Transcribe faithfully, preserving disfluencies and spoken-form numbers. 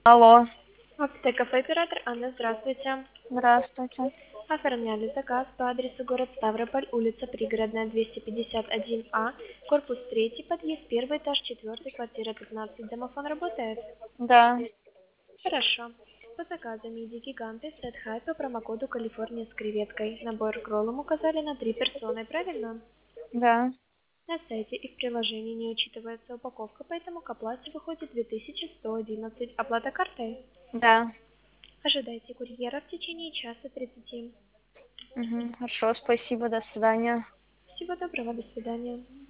Алло, Аптека оператор Анна, здравствуйте. здравствуйте. Оформляли заказ по адресу город Ставрополь, улица Пригородная, двести пятьдесят один А, корпус третий, подъезд первый, этаж четвертый, квартира пятнадцать. Домофон работает? Да, Хорошо. По заказу миди гиганты сет хай по промокоду Калифорния с креветкой. Набор к роллам указали на три персоны, правильно? да, На сайте и в приложении не учитывается упаковка, поэтому к оплате выходит две тысячи сто одиннадцать. Оплата картой? да. Ожидайте курьера в течение часа тридцати. Угу. Хорошо, спасибо, до свидания. Всего доброго, до свидания.